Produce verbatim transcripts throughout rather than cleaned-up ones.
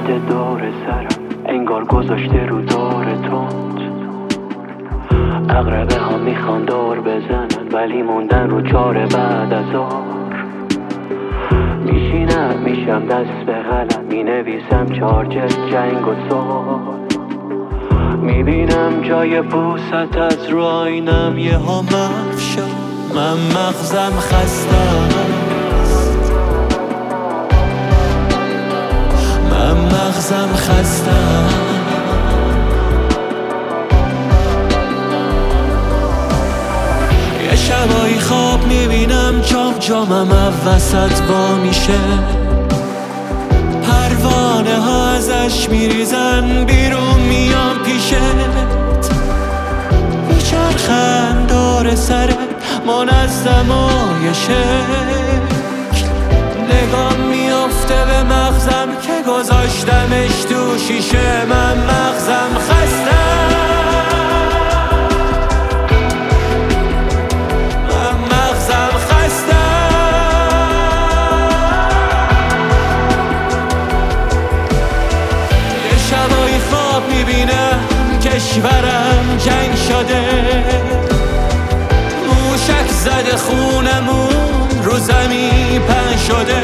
اومده دور سرم، انگار گذاشته رو دور تند. اقربه ها میخوان دور بزنن ولی موندن رو چاره بعد از آر. میشینم میشم دست به قلم، مینویسم چارجت جنگ و سال. میبینم جای پوست از رو آینم یه ها محو شد. من مغزم خسته است، من مغزم خسته است. یه شبایی خواب میبینم جام جامم وسط وا میشه، پروانه ها ازش میریزن بیرون میام پیشت. میچرخن دور سرت منظم و یه شکل، نگام میافته به مغزم که گذاشتمش تو شیشه. من مغزم خسته، من مغزم خسته. یه شبایی خواب میبینم کشورم جنگ شده، موشک زده خونمون رو زمین پهن شده.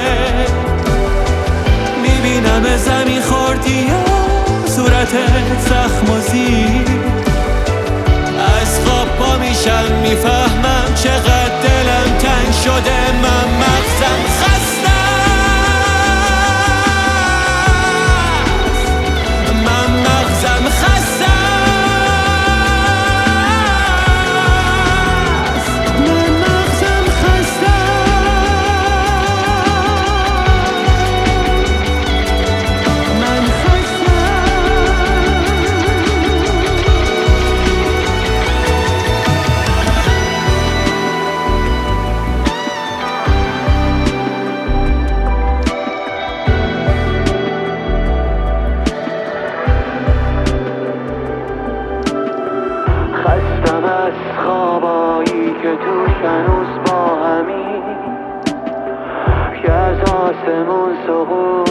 میبینم زمین خوردی و صورتت زخم و زیر. از خواب پا میشم میفهمم چقدر دلم تنگ شده. من مغزم خسته، من مغزم خسته. خستم از خوابایی که توش هنوز با همین، که از آسمون سقوط